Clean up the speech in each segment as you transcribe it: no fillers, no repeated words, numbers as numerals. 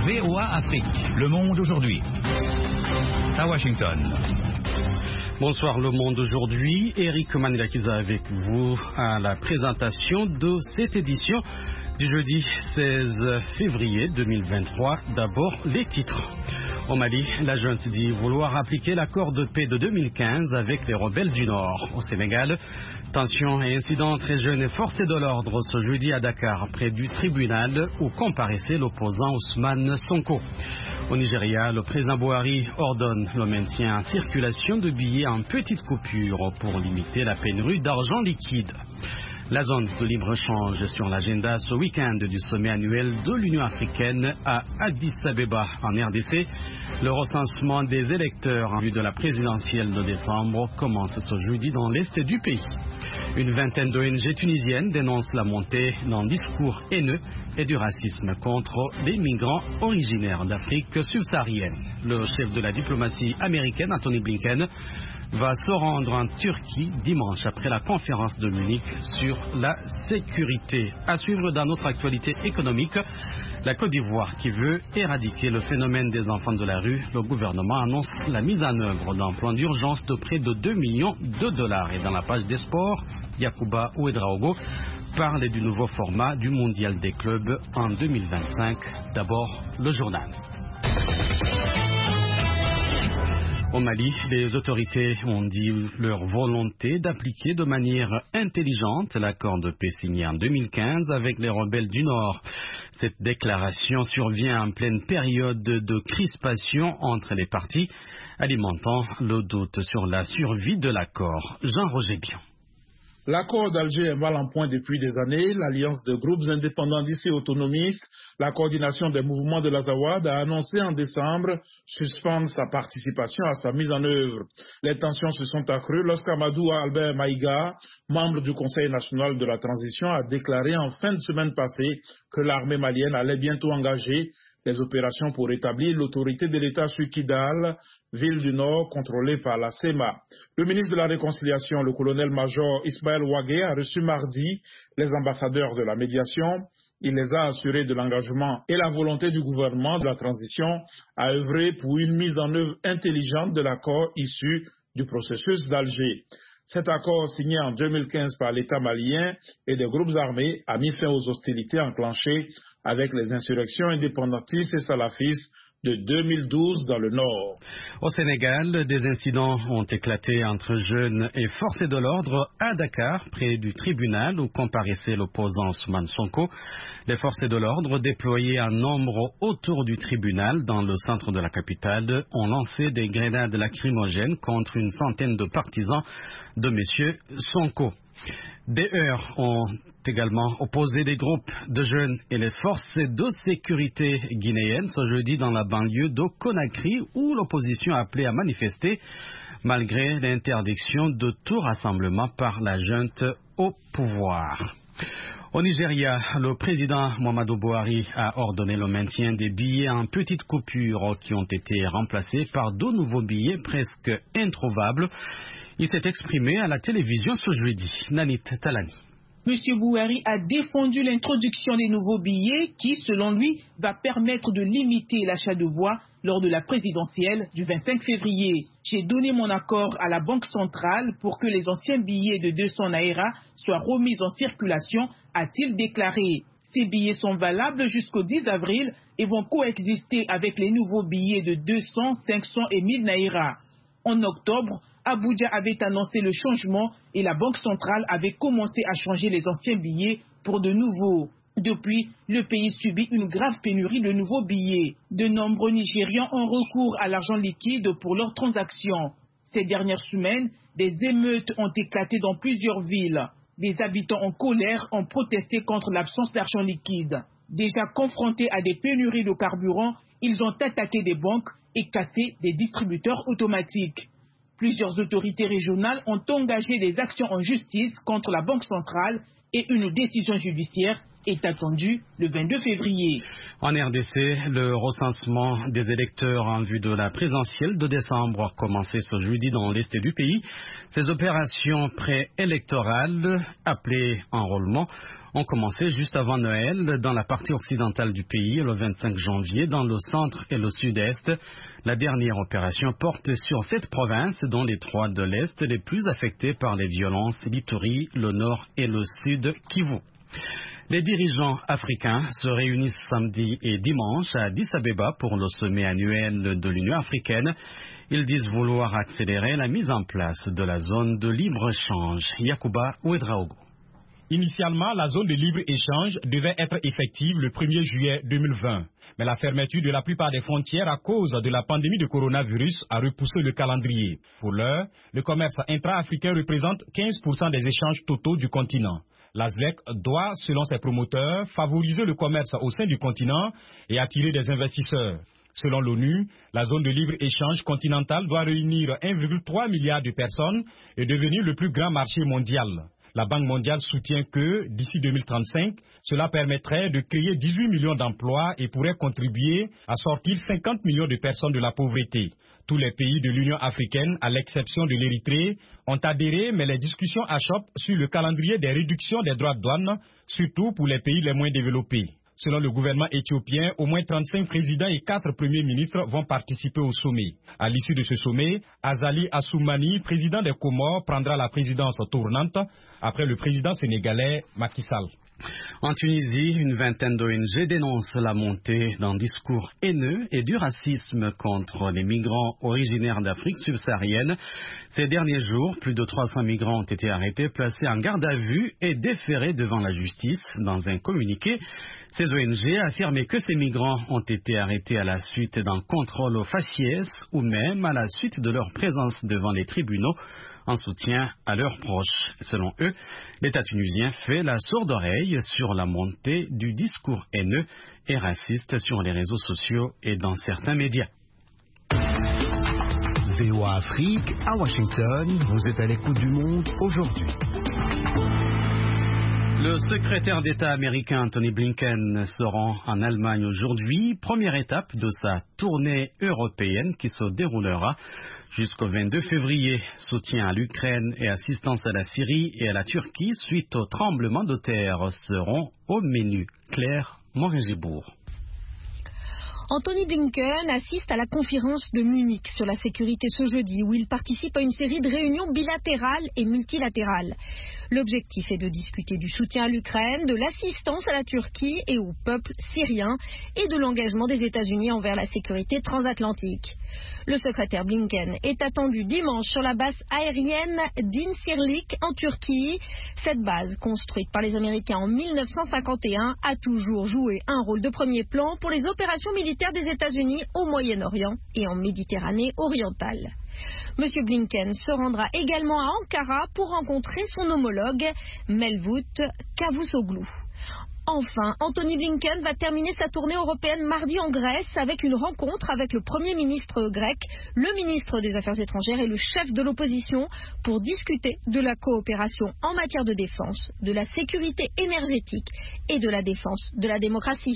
VOA Afrique, Le Monde aujourd'hui. À Washington. Bonsoir Le Monde aujourd'hui. Eric Manilakiza avec vous à la présentation de cette édition du jeudi 16 février 2023. D'abord, les titres. Au Mali, la junte dit vouloir appliquer l'accord de paix de 2015 avec les rebelles du Nord. Au Sénégal, tensions et incidents très jeunes et forcés de l'ordre ce jeudi à Dakar, près du tribunal où comparaissait l'opposant Ousmane Sonko. Au Nigeria, le président Buhari ordonne le maintien en circulation de billets en petites coupures pour limiter la pénurie d'argent liquide. La zone de libre-échange sur l'agenda ce week-end du sommet annuel de l'Union africaine à Addis Abeba en RDC. Le recensement des électeurs en vue de la présidentielle de décembre commence ce jeudi dans l'est du pays. Une vingtaine d'ONG tunisiennes dénoncent la montée d'un discours haineux et du racisme contre les migrants originaires d'Afrique subsaharienne. Le chef de la diplomatie américaine, Anthony Blinken, va se rendre en Turquie dimanche après la conférence de Munich sur la sécurité. À suivre dans notre actualité économique, la Côte d'Ivoire qui veut éradiquer le phénomène des enfants de la rue. Le gouvernement annonce la mise en œuvre d'un plan d'urgence de près de 2 millions de dollars. Et dans la page des sports, Yacouba Ouedraogo parle du nouveau format du mondial des clubs en 2025. D'abord, le journal. Au Mali, les autorités ont dit leur volonté d'appliquer de manière intelligente l'accord de paix signé en 2015 avec les rebelles du Nord. Cette déclaration survient en pleine période de crispation entre les parties, alimentant le doute sur la survie de l'accord. Jean-Roger Bion. L'accord d'Alger est mal en point depuis des années. L'Alliance de groupes indépendantistes et autonomistes, la coordination des mouvements de l'Azawad, a annoncé en décembre suspendre sa participation à sa mise en œuvre. Les tensions se sont accrues lorsqu'Amadou Albert Maïga, membre du Conseil national de la transition, a déclaré en fin de semaine passée que l'armée malienne allait bientôt engager les opérations pour établir l'autorité de l'État sur Kidal, ville du Nord contrôlée par la SEMA. Le ministre de la Réconciliation, le colonel-major Ismaël Ouagé, a reçu mardi les ambassadeurs de la médiation. Il les a assurés de l'engagement et la volonté du gouvernement de la transition à œuvrer pour une mise en œuvre intelligente de l'accord issu du processus d'Alger. Cet accord signé en 2015 par l'État malien et des groupes armés a mis fin aux hostilités enclenchées avec les insurrections indépendantistes et salafistes de 2012 dans le Nord. Au Sénégal, des incidents ont éclaté entre jeunes et forces de l'ordre à Dakar, près du tribunal où comparaissait l'opposant Ousmane Sonko. Les forces de l'ordre, déployées en nombre autour du tribunal dans le centre de la capitale, ont lancé des grenades lacrymogènes contre une centaine de partisans de M. Sonko. Des heurts ont également opposé des groupes de jeunes et les forces de sécurité guinéennes ce jeudi dans la banlieue de Conakry où l'opposition a appelé à manifester malgré l'interdiction de tout rassemblement par la junte au pouvoir. Au Nigeria, le président Muhammadu Buhari a ordonné le maintien des billets en petites coupures qui ont été remplacés par de nouveaux billets presque introuvables. Il s'est exprimé à la télévision ce jeudi. Nanit Talani. M. Buhari a défendu l'introduction des nouveaux billets qui, selon lui, va permettre de limiter l'achat de voix lors de la présidentielle du 25 février. J'ai donné mon accord à la Banque centrale pour que les anciens billets de 200 naira soient remis en circulation, a-t-il déclaré. Ces billets sont valables jusqu'au 10 avril et vont coexister avec les nouveaux billets de 200, 500 et 1000 naira. En octobre, Abuja avait annoncé le changement et la Banque centrale avait commencé à changer les anciens billets pour de nouveaux. Depuis, le pays subit une grave pénurie de nouveaux billets. De nombreux Nigérians ont recours à l'argent liquide pour leurs transactions. Ces dernières semaines, des émeutes ont éclaté dans plusieurs villes. Des habitants en colère ont protesté contre l'absence d'argent liquide. Déjà confrontés à des pénuries de carburant, ils ont attaqué des banques et cassé des distributeurs automatiques. Plusieurs autorités régionales ont engagé des actions en justice contre la Banque centrale et une décision judiciaire est attendue le 22 février. En RDC, le recensement des électeurs en vue de la présidentielle de décembre a commencé ce jeudi dans l'est du pays. Ces opérations préélectorales, appelées enrôlement, ont commencé juste avant Noël dans la partie occidentale du pays le 25 janvier dans le centre et le sud-est. La dernière opération porte sur 7 provinces, dont les 3 de l'Est les plus affectées par les violences, l'Ituri, le Nord et le Sud Kivu. Les dirigeants africains se réunissent samedi et dimanche à Addis Abeba pour le sommet annuel de l'Union africaine. Ils disent vouloir accélérer la mise en place de la zone de libre-échange. Yacouba Ouedraogo. Initialement, la zone de libre-échange devait être effective le 1er juillet 2020. Mais la fermeture de la plupart des frontières à cause de la pandémie de coronavirus a repoussé le calendrier. Pour l'heure, le commerce intra-africain représente 15% des échanges totaux du continent. La SLEC doit, selon ses promoteurs, favoriser le commerce au sein du continent et attirer des investisseurs. Selon l'ONU, la zone de libre-échange continentale doit réunir 1,3 milliard de personnes et devenir le plus grand marché mondial. La Banque mondiale soutient que, d'ici 2035, cela permettrait de créer 18 millions d'emplois et pourrait contribuer à sortir 50 millions de personnes de la pauvreté. Tous les pays de l'Union africaine, à l'exception de l'Érythrée, ont adhéré, mais les discussions achoppent sur le calendrier des réductions des droits de douane, surtout pour les pays les moins développés. Selon le gouvernement éthiopien, au moins 35 présidents et 4 premiers ministres vont participer au sommet. À l'issue de ce sommet, Azali Assoumani, président des Comores, prendra la présidence tournante après le président sénégalais Macky Sall. En Tunisie, une vingtaine d'ONG dénoncent la montée d'un discours haineux et du racisme contre les migrants originaires d'Afrique subsaharienne. Ces derniers jours, plus de 300 migrants ont été arrêtés, placés en garde à vue et déférés devant la justice. Dans un communiqué, ces ONG affirmaient que ces migrants ont été arrêtés à la suite d'un contrôle au faciès ou même à la suite de leur présence devant les tribunaux en soutien à leurs proches. Selon eux, l'État tunisien fait la sourde oreille sur la montée du discours haineux et raciste sur les réseaux sociaux et dans certains médias. VOA Afrique, à Washington, vous êtes à l'écoute du monde aujourd'hui. Le secrétaire d'État américain Tony Blinken se rend en Allemagne aujourd'hui, première étape de sa tournée européenne qui se déroulera jusqu'au 22 février. Soutien à l'Ukraine et assistance à la Syrie et à la Turquie suite au tremblement de terre seront au menu. Claire Morin-Gibourg. Anthony Blinken assiste à la conférence de Munich sur la sécurité ce jeudi, où il participe à une série de réunions bilatérales et multilatérales. L'objectif est de discuter du soutien à l'Ukraine, de l'assistance à la Turquie et au peuple syrien et de l'engagement des États-Unis envers la sécurité transatlantique. Le secrétaire Blinken est attendu dimanche sur la base aérienne d'Incirlik en Turquie. Cette base, construite par les Américains en 1951, a toujours joué un rôle de premier plan pour les opérations militaires des États-Unis au Moyen-Orient et en Méditerranée orientale. M. Blinken se rendra également à Ankara pour rencontrer son homologue Mevlut Cavusoglu. Enfin, Anthony Blinken va terminer sa tournée européenne mardi en Grèce avec une rencontre avec le Premier ministre grec, le ministre des Affaires étrangères et le chef de l'opposition pour discuter de la coopération en matière de défense, de la sécurité énergétique et de la défense de la démocratie.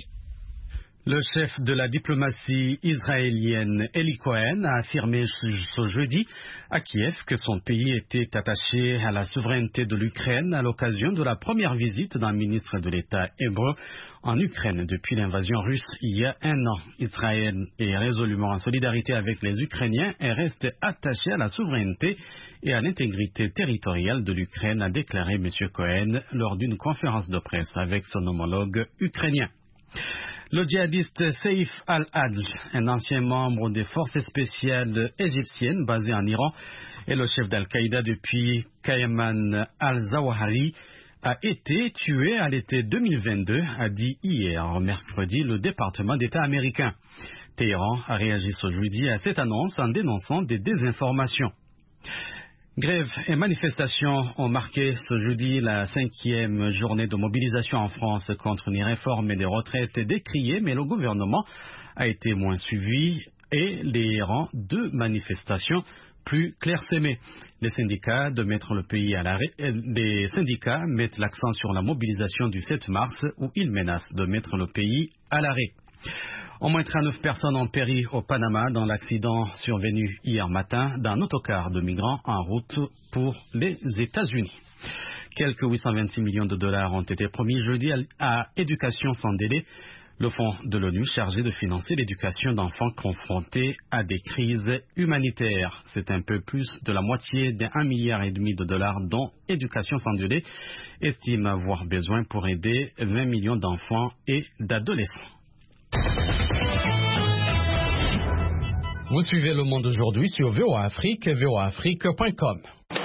Le chef de la diplomatie israélienne, Eli Cohen, a affirmé ce jeudi à Kiev que son pays était attaché à la souveraineté de l'Ukraine à l'occasion de la première visite d'un ministre de l'État hébreu en Ukraine depuis l'invasion russe il y a un an. Israël est résolument en solidarité avec les Ukrainiens et reste attaché à la souveraineté et à l'intégrité territoriale de l'Ukraine, a déclaré M. Cohen lors d'une conférence de presse avec son homologue ukrainien. Le djihadiste Saif al-Adl, un ancien membre des forces spéciales égyptiennes basées en Iran et le chef d'Al-Qaïda depuis Kayman al-Zawahiri, a été tué à l'été 2022, a dit hier, mercredi, le département d'État américain. Téhéran a réagi ce jeudi à cette annonce en dénonçant des désinformations. Grèves et manifestations ont marqué ce jeudi la 5e journée de mobilisation en France contre les réformes et des retraites décriées, mais le gouvernement a été moins suivi et les rangs de manifestations plus clairsemés. Les syndicats mettent l'accent sur la mobilisation du 7 mars où ils menacent de mettre le pays à l'arrêt. Au moins 39 personnes ont péri au Panama dans l'accident survenu hier matin d'un autocar de migrants en route pour les États-Unis. Quelques 826 millions de dollars ont été promis jeudi à Éducation sans délai, le fonds de l'ONU chargé de financer l'éducation d'enfants confrontés à des crises humanitaires. C'est un peu plus de la moitié des 1,5 milliard de dollars dont Éducation sans délai estime avoir besoin pour aider 20 millions d'enfants et d'adolescents. Vous suivez Le Monde aujourd'hui sur VOA Afrique, voaafrique.com.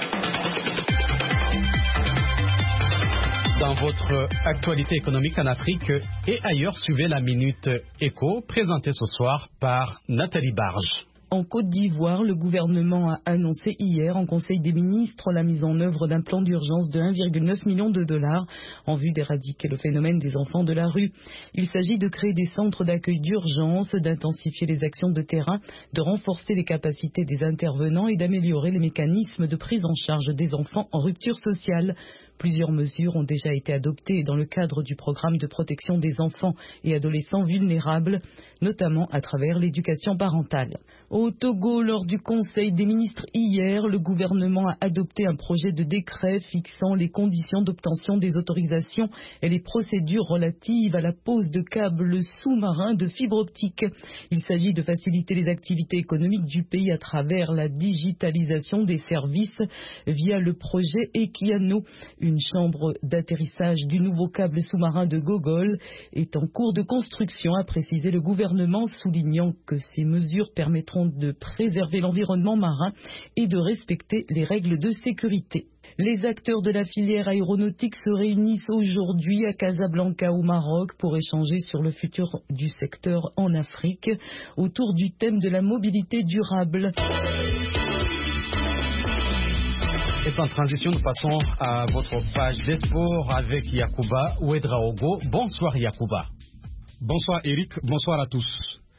Dans votre actualité économique en Afrique et ailleurs, suivez la Minute Éco, présentée ce soir par Nathalie Barge. En Côte d'Ivoire, le gouvernement a annoncé hier en Conseil des ministres la mise en œuvre d'un plan d'urgence de 1,9 million de dollars en vue d'éradiquer le phénomène des enfants de la rue. Il s'agit de créer des centres d'accueil d'urgence, d'intensifier les actions de terrain, de renforcer les capacités des intervenants et d'améliorer les mécanismes de prise en charge des enfants en rupture sociale. Plusieurs mesures ont déjà été adoptées dans le cadre du programme de protection des enfants et adolescents vulnérables, notamment à travers l'éducation parentale. Au Togo, lors du Conseil des ministres hier, le gouvernement a adopté un projet de décret fixant les conditions d'obtention des autorisations et les procédures relatives à la pose de câbles sous-marins de fibre optique. Il s'agit de faciliter les activités économiques du pays à travers la digitalisation des services via le projet Equiano. Une chambre d'atterrissage du nouveau câble sous-marin de Gogol est en cours de construction, a précisé le gouvernement, soulignant que ces mesures permettront de préserver l'environnement marin et de respecter les règles de sécurité. Les acteurs de la filière aéronautique se réunissent aujourd'hui à Casablanca au Maroc pour échanger sur le futur du secteur en Afrique autour du thème de la mobilité durable. Et en transition, nous passons à votre page des sports avec Yacouba Ouedraogo. Bonsoir Yacouba. Bonsoir Eric, bonsoir à tous.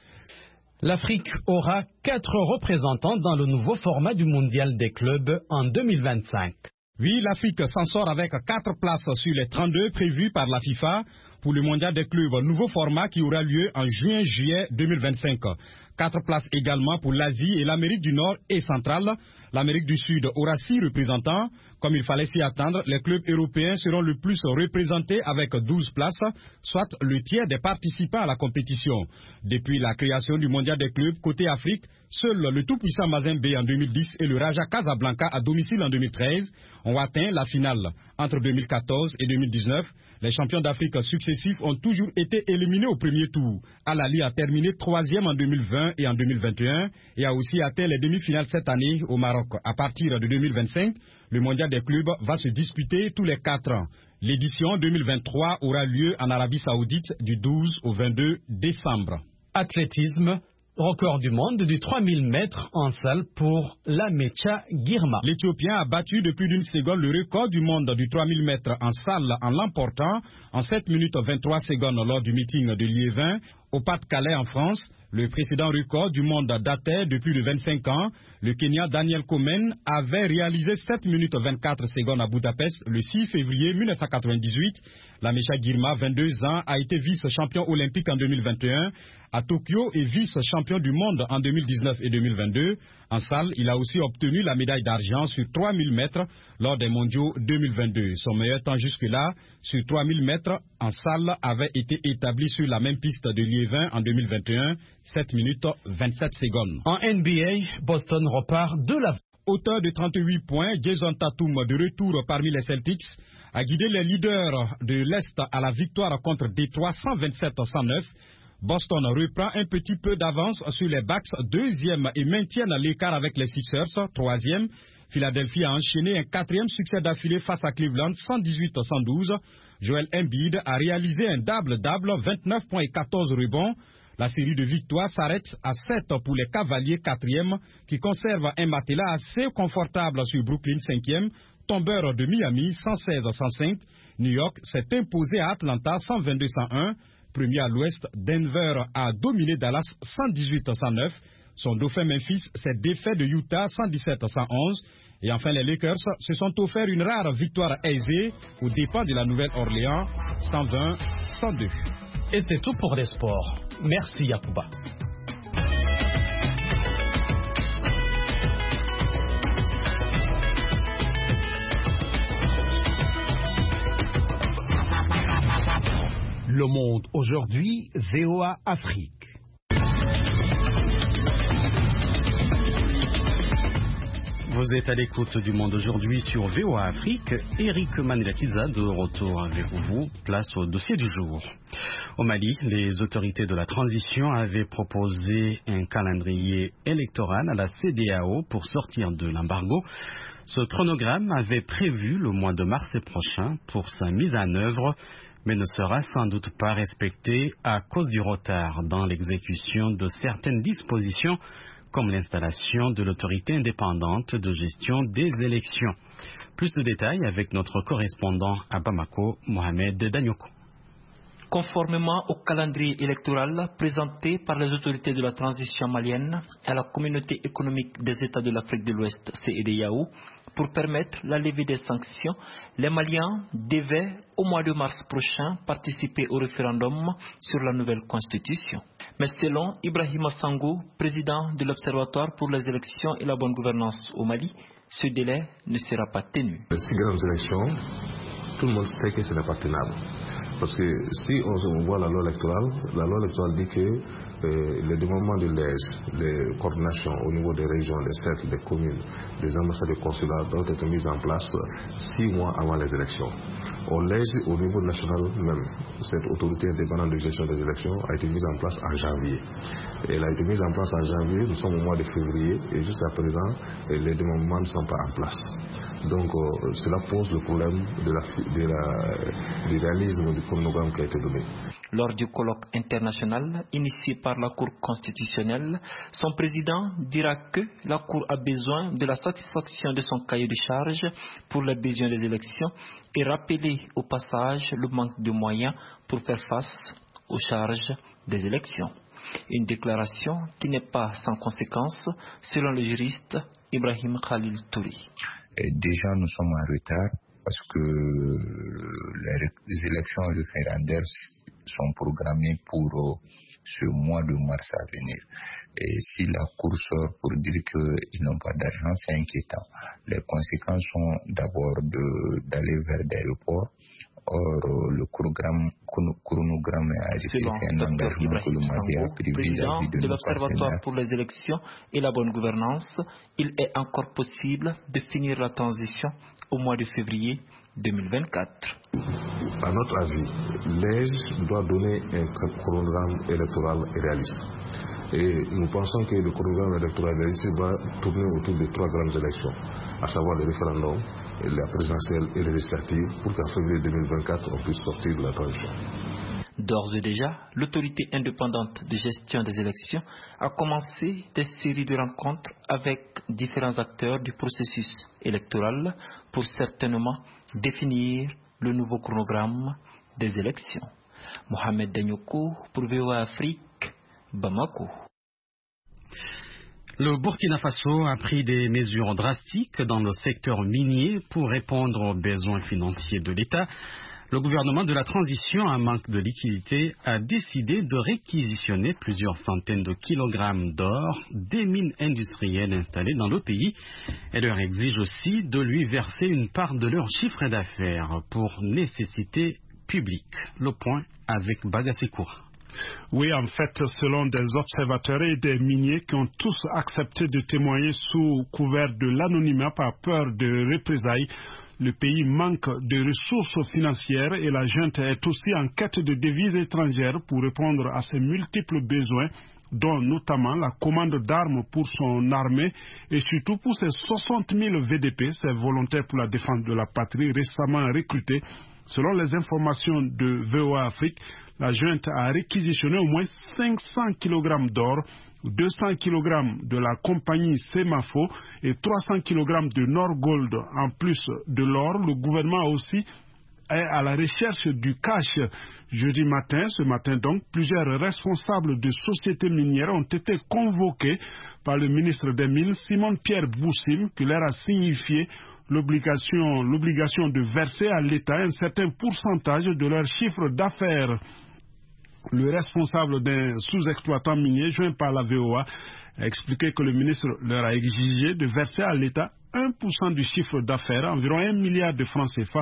L'Afrique aura 4 représentants dans le nouveau format du mondial des clubs en 2025. Oui, l'Afrique s'en sort avec 4 places sur les 32 prévues par la FIFA pour le mondial des clubs, nouveau format qui aura lieu en juin-juillet 2025. 4 places également pour l'Asie et l'Amérique du Nord et centrale. L'Amérique du Sud aura 6 représentants. Comme il fallait s'y attendre, les clubs européens seront le plus représentés avec 12 places, soit le tiers des participants à la compétition. Depuis la création du mondial des clubs côté Afrique, seul le tout-puissant Mazembe en 2010 et le Raja Casablanca à domicile en 2013 ont atteint la finale. Entre 2014 et 2019, les champions d'Afrique successifs ont toujours été éliminés au premier tour. Al-Ali a terminé 3e en 2020 et en 2021 et a aussi atteint les demi-finales cette année au Maroc. À partir de 2025, le mondial des clubs va se disputer tous les 4 ans. L'édition 2023 aura lieu en Arabie Saoudite du 12 au 22 décembre. Athlétisme. Record du monde du 3000 mètres en salle pour Lamecha Girma. L'Éthiopien a battu de plus d'une seconde le record du monde du 3000 mètres en salle en l'emportant en 7 minutes 23 secondes lors du meeting de Liévin au Pas-de-Calais en France. Le précédent record du monde datait de plus de 25 ans. Le Kenya Daniel Komen avait réalisé 7 minutes 24 secondes à Budapest le 6 février 1998. Lamecha Girma, 22 ans, a été vice-champion olympique en 2021 à Tokyo et vice-champion du monde en 2019 et 2022. En salle, il a aussi obtenu la médaille d'argent sur 3000 mètres lors des mondiaux 2022. Son meilleur temps jusque-là sur 3000 mètres en salle avait été établi sur la même piste de Liévin en 2021, 7 minutes 27 secondes. En NBA, Boston repart de la... Auteur de 38 points, Jason Tatum, de retour parmi les Celtics, a guidé les leaders de l'Est à la victoire contre Détroit 127-109. Boston reprend un petit peu d'avance sur les Bucks, 2e et maintiennent l'écart avec les Sixers, 3e. Philadelphie a enchaîné un 4e succès d'affilée face à Cleveland, 118-112. Joel Embiid a réalisé un double-double, 29 points et 14 rebonds. La série de victoires s'arrête à 7 pour les Cavaliers, 4e, qui conservent un matelas assez confortable sur Brooklyn, 5e. Tombeur de Miami, 116-105. New York s'est imposé à Atlanta, 122-101. Premier à l'ouest, Denver a dominé Dallas 118-109. Son dauphin Memphis s'est défait de Utah 117-111. Et enfin, les Lakers se sont offerts une rare victoire aisée aux dépens de la Nouvelle-Orléans 120-102. Et c'est tout pour les sports. Merci Yacouba. Le Monde aujourd'hui, VOA Afrique. Vous êtes à l'écoute du Monde aujourd'hui sur VOA Afrique. Eric Manilakiza de retour avec vous. Place au dossier du jour. Au Mali, les autorités de la transition avaient proposé un calendrier électoral à la CEDEAO pour sortir de l'embargo. Ce chronogramme avait prévu le mois de mars prochain pour sa mise en œuvre, mais ne sera sans doute pas respecté à cause du retard dans l'exécution de certaines dispositions, comme l'installation de l'autorité indépendante de gestion des élections. Plus de détails avec notre correspondant à Bamako, Mohamed Danyoko. Conformément au calendrier électoral présenté par les autorités de la transition malienne à la communauté économique des États de l'Afrique de l'Ouest, CEDEAO, pour permettre la levée des sanctions, les Maliens devaient, au mois de mars prochain, participer au référendum sur la nouvelle constitution. Mais selon Ibrahima Sango, président de l'Observatoire pour les élections et la bonne gouvernance au Mali, ce délai ne sera pas tenu. Les 6 grandes élections, tout le monde sait que ce n'est pas tenable. Parce que si on voit la loi électorale dit que les développements de les coordinations au niveau des régions, des cercles, des communes, des ambassades et consulats doivent être mises en place 6 mois avant les élections. Au niveau national même, cette autorité indépendante de gestion des élections a été mise en place en janvier. Elle a été mise en place en janvier, nous sommes au mois de février et jusqu'à présent, les développements ne sont pas en place. Donc cela pose le problème du réalisme du chronogramme qui a été donné. Lors du colloque international initié par la Cour constitutionnelle, son président dira que la Cour a besoin de la satisfaction de son cahier de charges pour l'adhésion des élections et rappeler au passage le manque de moyens pour faire face aux charges des élections. Une déclaration qui n'est pas sans conséquence selon le juriste Ibrahim Khalil Touri. Déjà, nous sommes en retard parce que les élections référendaires sont programmées pour ce mois de mars à venir. Et si la Cour sort pour dire qu'ils n'ont pas d'argent, c'est inquiétant. Les conséquences sont d'abord d'aller vers des reports. Or, le chronogramme a arrêté, c'est un engagement que le Mali a pris vis-à-vis de l'Observatoire pour les élections et la bonne gouvernance. Il est encore possible de finir la transition au mois de février 2024. À notre avis, l'ES doit donner un chronogramme électoral réaliste. Et nous pensons que le chronogramme électoral réaliste va tourner autour de 3 grandes élections, à savoir le référendum, la présidentielle et les législatives, pour qu'en février 2024, on puisse sortir de la transition. D'ores et déjà, l'autorité indépendante de gestion des élections a commencé des séries de rencontres avec différents acteurs du processus électoral pour certainement définir le nouveau chronogramme des élections. Mohamed Danyoko pour VOA Afrique, Bamako. Le Burkina Faso a pris des mesures drastiques dans le secteur minier pour répondre aux besoins financiers de l'État. Le gouvernement de la transition, en manque de liquidité, a décidé de réquisitionner plusieurs centaines de kilogrammes d'or des mines industrielles installées dans le pays et leur exige aussi de lui verser une part de leur chiffre d'affaires pour nécessité publique. Le point avec Bagassekoura. Oui, en fait, selon des observateurs et des miniers qui ont tous accepté de témoigner sous couvert de l'anonymat par peur de représailles, le pays manque de ressources financières et la junte est aussi en quête de devises étrangères pour répondre à ses multiples besoins, dont notamment la commande d'armes pour son armée et surtout pour ses 60 000 VDP, ses volontaires pour la défense de la patrie récemment recrutés. Selon les informations de VOA Afrique, la junte a réquisitionné au moins 500 kg d'or, 200 kg de la compagnie Semafo et 300 kg de Norgold. En plus de l'or, le gouvernement aussi est à la recherche du cash. Jeudi matin, ce matin donc, plusieurs responsables de sociétés minières ont été convoqués par le ministre des Mines, Simon-Pierre Boussim, qui leur a signifié l'obligation de verser à l'État un certain pourcentage de leur chiffre d'affaires. Le responsable d'un sous-exploitant minier, joint par la VOA, a expliqué que le ministre leur a exigé de verser à l'État 1% du chiffre d'affaires, environ 1 milliard de francs CFA,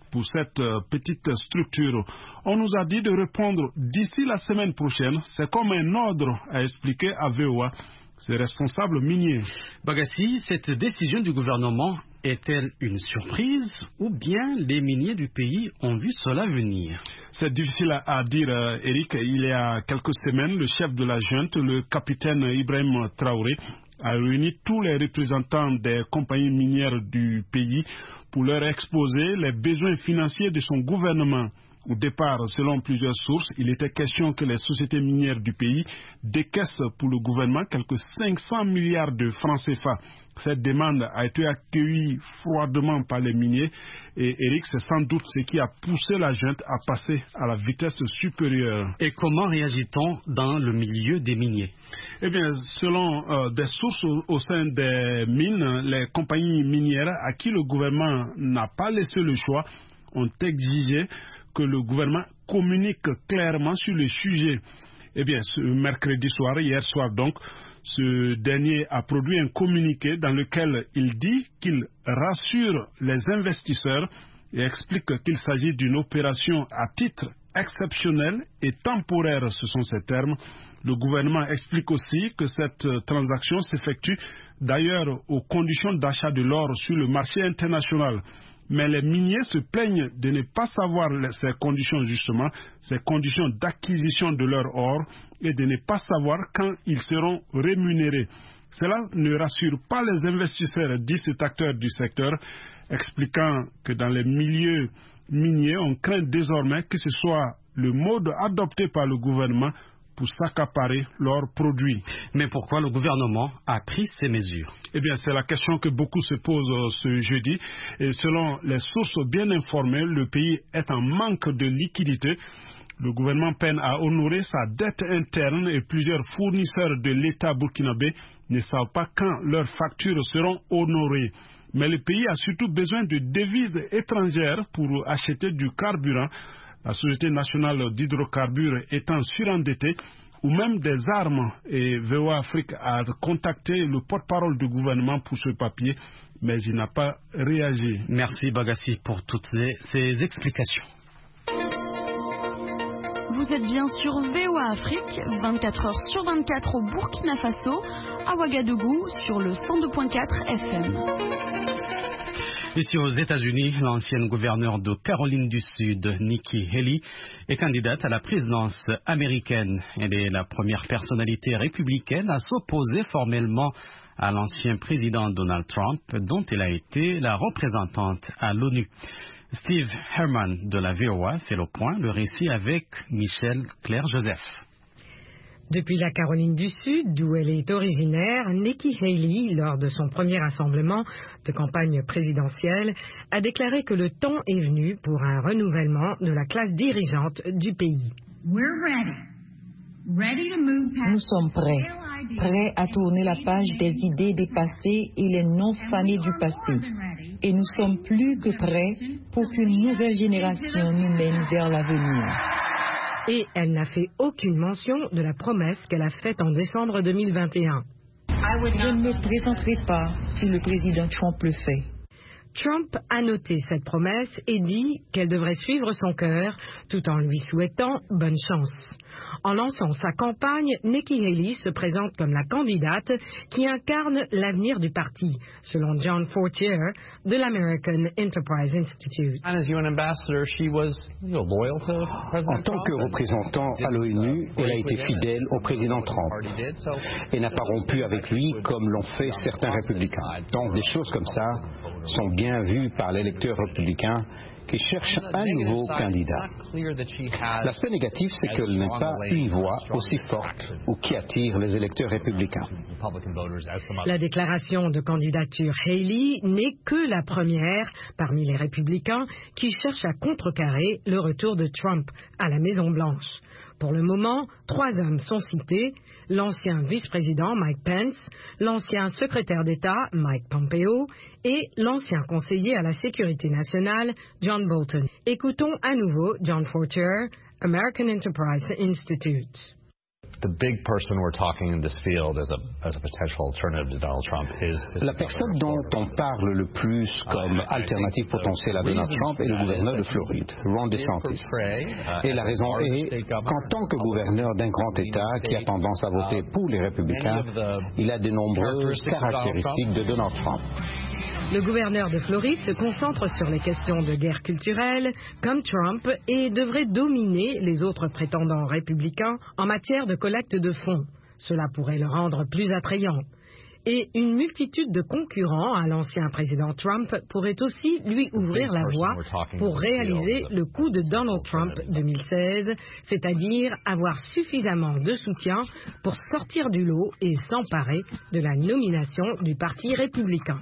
pour cette petite structure. On nous a dit de répondre d'ici la semaine prochaine. C'est comme un ordre, a expliqué à VOA ses responsables miniers. Bagassi, cette décision du gouvernement est-elle une surprise ou bien les miniers du pays ont vu cela venir? C'est difficile à dire, Eric. Il y a quelques semaines, le chef de la junte, le capitaine Ibrahim Traoré, a réuni tous les représentants des compagnies minières du pays pour leur exposer les besoins financiers de son gouvernement. Au départ, selon plusieurs sources, il était question que les sociétés minières du pays décaissent pour le gouvernement quelques 500 milliards de francs CFA. Cette demande a été accueillie froidement par les miniers et Eric, c'est sans doute ce qui a poussé la junte à passer à la vitesse supérieure. Et comment réagit-on dans le milieu des miniers? Eh bien, selon des sources au sein des mines, les compagnies minières à qui le gouvernement n'a pas laissé le choix ont exigé que le gouvernement communique clairement sur le sujet. Eh bien, ce mercredi soir, hier soir donc, ce dernier a produit un communiqué dans lequel il dit qu'il rassure les investisseurs et explique qu'il s'agit d'une opération à titre exceptionnel et temporaire, ce sont ces termes. Le gouvernement explique aussi que cette transaction s'effectue d'ailleurs aux conditions d'achat de l'or sur le marché international. Mais les miniers se plaignent de ne pas savoir ces conditions justement, ces conditions d'acquisition de leur or et de ne pas savoir quand ils seront rémunérés. Cela ne rassure pas les investisseurs, dit cet acteur du secteur, expliquant que dans les milieux miniers, on craint désormais que ce soit le mode adopté par le gouvernement pour s'accaparer leurs produits. Mais pourquoi le gouvernement a pris ces mesures? Eh bien, c'est la question que beaucoup se posent ce jeudi. Et selon les sources bien informées, le pays est en manque de liquidité. Le gouvernement peine à honorer sa dette interne et plusieurs fournisseurs de l'État burkinabé ne savent pas quand leurs factures seront honorées. Mais le pays a surtout besoin de devises étrangères pour acheter du carburant. La Société nationale d'hydrocarbures étant surendettée, ou même des armes. Et VOA Afrique a contacté le porte-parole du gouvernement pour ce papier, mais il n'a pas réagi. Merci Bagassi pour toutes ces explications. Vous êtes bien sur VOA Afrique, 24 heures sur 24 au Burkina Faso, à Ouagadougou, sur le 102.4 FM. Ici aux États-Unis, l'ancienne gouverneure de Caroline du Sud, Nikki Haley, est candidate à la présidence américaine. Elle est la première personnalité républicaine à s'opposer formellement à l'ancien président Donald Trump, dont elle a été la représentante à l'ONU. Steve Herman de la VOA fait le point, le récit avec Michel Claire-Joseph. Depuis la Caroline du Sud, d'où elle est originaire, Nikki Haley, lors de son premier rassemblement de campagne présidentielle, a déclaré que le temps est venu pour un renouvellement de la classe dirigeante du pays. Nous sommes prêts à tourner la page des idées dépassées et les non-fanés du passé. Et nous sommes plus que prêts pour qu'une nouvelle génération nous mène vers l'avenir. Et elle n'a fait aucune mention de la promesse qu'elle a faite en décembre 2021. Je ne me présenterai pas si le président Trump le fait. Trump a noté cette promesse et dit qu'elle devrait suivre son cœur tout en lui souhaitant bonne chance. En lançant sa campagne, Nikki Haley se présente comme la candidate qui incarne l'avenir du parti, selon John Fortier de l'American Enterprise Institute. En tant que représentant à l'ONU, elle a été fidèle au président Trump et n'a pas rompu avec lui comme l'ont fait certains républicains. Donc des choses comme ça sont bien vues par l'électeur républicain qui cherche un nouveau candidat. L'aspect négatif, c'est qu'elle n'a pas une voix aussi forte ou qui attire les électeurs républicains. La déclaration de candidature Haley n'est que la première parmi les républicains qui cherchent à contrecarrer le retour de Trump à la Maison-Blanche. Pour le moment, 3 hommes sont cités, l'ancien vice-président Mike Pence, l'ancien secrétaire d'État Mike Pompeo et l'ancien conseiller à la sécurité nationale John Bolton. Écoutons à nouveau John Fortier, American Enterprise Institute. La personne dont on parle le plus comme alternative potentielle à Donald Trump est le gouverneur de Floride, Ron DeSantis. Et la raison est qu'en tant que gouverneur d'un grand État qui a tendance à voter pour les républicains, il a de nombreuses caractéristiques de Donald Trump. Le gouverneur de Floride se concentre sur les questions de guerre culturelle, comme Trump, et devrait dominer les autres prétendants républicains en matière de collecte de fonds. Cela pourrait le rendre plus attrayant. Et une multitude de concurrents à l'ancien président Trump pourrait aussi lui ouvrir la voie pour réaliser le coup de Donald Trump 2016, c'est-à-dire avoir suffisamment de soutien pour sortir du lot et s'emparer de la nomination du Parti républicain.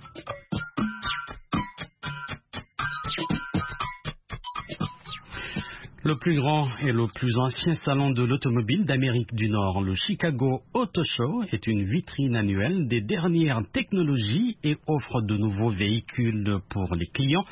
Le plus grand et le plus ancien salon de l'automobile d'Amérique du Nord, le Chicago Auto Show, est une vitrine annuelle des dernières technologies et offre de nouveaux véhicules pour les clients.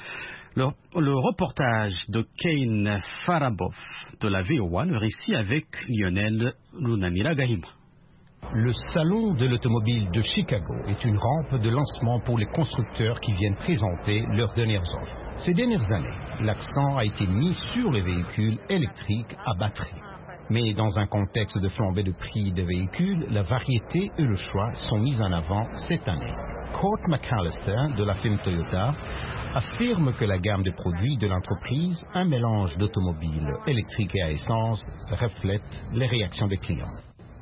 Le reportage de Kane Faraboff de la VOA, le récit avec Lionel Lunamira Gahima. Le Salon de l'automobile de Chicago est une rampe de lancement pour les constructeurs qui viennent présenter leurs dernières offres. Ces dernières années, l'accent a été mis sur les véhicules électriques à batterie. Mais dans un contexte de flambée de prix des véhicules, la variété et le choix sont mis en avant cette année. Court McAllister de la firme Toyota affirme que la gamme de produits de l'entreprise, un mélange d'automobiles électriques et à essence, reflète les réactions des clients.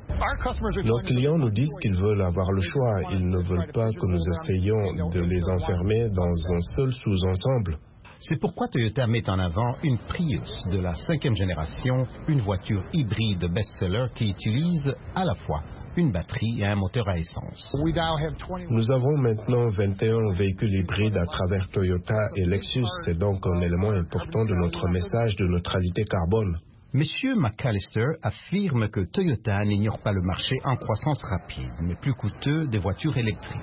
Nos clients nous disent qu'ils veulent avoir le choix. Ils ne veulent pas que nous essayions de les enfermer dans un seul sous-ensemble. C'est pourquoi Toyota met en avant une Prius de la 5e génération, une voiture hybride best-seller qui utilise à la fois une batterie et un moteur à essence. Nous avons maintenant 21 véhicules hybrides à travers Toyota et Lexus. C'est donc un élément important de notre message de neutralité carbone. Monsieur McAllister affirme que Toyota n'ignore pas le marché en croissance rapide, mais plus coûteux des voitures électriques.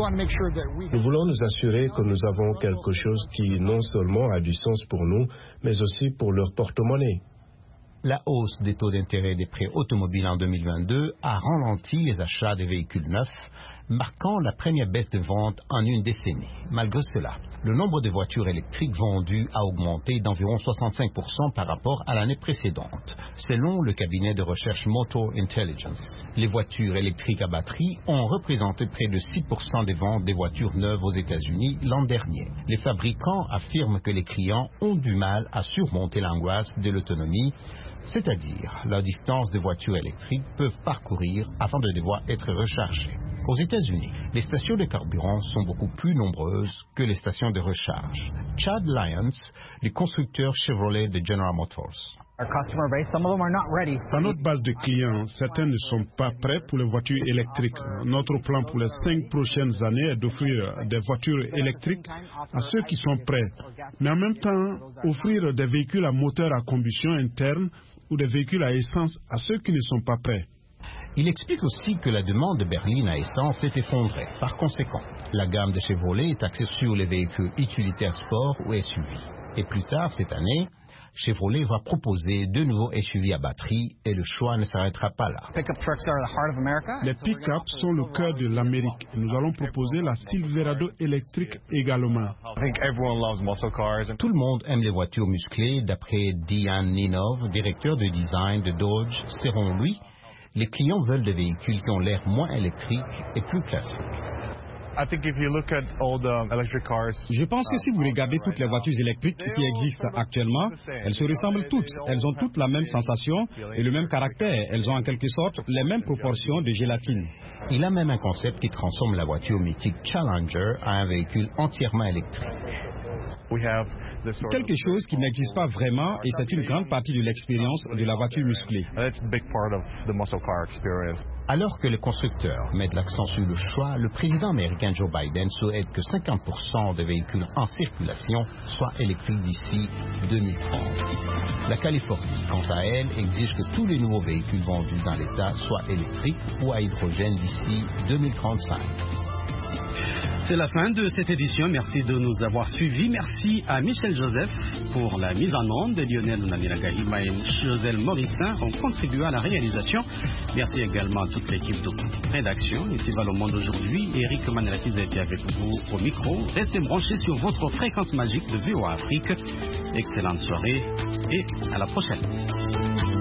Nous voulons nous assurer que nous avons quelque chose qui non seulement a du sens pour nous, mais aussi pour leur porte-monnaie. La hausse des taux d'intérêt des prêts automobiles en 2022 a ralenti les achats de véhicules neufs, marquant la première baisse de vente en une décennie. Malgré cela, le nombre de voitures électriques vendues a augmenté d'environ 65% par rapport à l'année précédente, selon le cabinet de recherche Motor Intelligence. Les voitures électriques à batterie ont représenté près de 6% des ventes des voitures neuves aux États-Unis l'an dernier. Les fabricants affirment que les clients ont du mal à surmonter l'angoisse de l'autonomie, c'est-à-dire la distance des voitures électriques peuvent parcourir avant de devoir être rechargées. Aux États-Unis, les stations de carburant sont beaucoup plus nombreuses que les stations de recharge. Chad Lyons, du constructeur Chevrolet de General Motors. Dans notre base de clients, certains ne sont pas prêts pour les voitures électriques. Notre plan pour les 5 prochaines années est d'offrir des voitures électriques à ceux qui sont prêts, mais en même temps offrir des véhicules à moteur à combustion interne ou des véhicules à essence à ceux qui ne sont pas prêts. Il explique aussi que la demande de berline à essence s'est effondrée. Par conséquent, la gamme de Chevrolet est axée sur les véhicules utilitaires sport ou SUV. Et plus tard cette année, Chevrolet va proposer de nouveaux SUV à batterie et le choix ne s'arrêtera pas là. Les pick-up sont le cœur de l'Amérique. Nous allons proposer la Silverado électrique également. Tout le monde aime les voitures musclées, d'après Diane Ninov, directeur de design de Dodge. Selon lui, les clients veulent des véhicules qui ont l'air moins électriques et plus classiques. Je pense que si vous regardez toutes les voitures électriques qui existent actuellement, elles se ressemblent toutes. Elles ont toutes la même sensation et le même caractère. Elles ont en quelque sorte les mêmes proportions de gélatine. Il a même un concept qui transforme la voiture mythique Challenger à un véhicule entièrement électrique. Quelque chose qui n'existe pas vraiment et c'est une grande partie de l'expérience de la voiture musclée. Alors que les constructeurs mettent l'accent sur le choix, le président américain Joe Biden souhaite que 50% des véhicules en circulation soient électriques d'ici 2030. La Californie, quant à elle, exige que tous les nouveaux véhicules vendus dans l'État soient électriques ou à hydrogène d'ici 2035. C'est la fin de cette édition. Merci de nous avoir suivis. Merci à Michel Joseph pour la mise en onde. Lionel Namira Gahima et Joselle Morissin ont contribué à la réalisation. Merci également à toute l'équipe de rédaction. Ici va le monde aujourd'hui. Eric Manelakiza était avec vous au micro. Restez branchés sur votre fréquence magique de VOA Afrique. Excellente soirée et à la prochaine.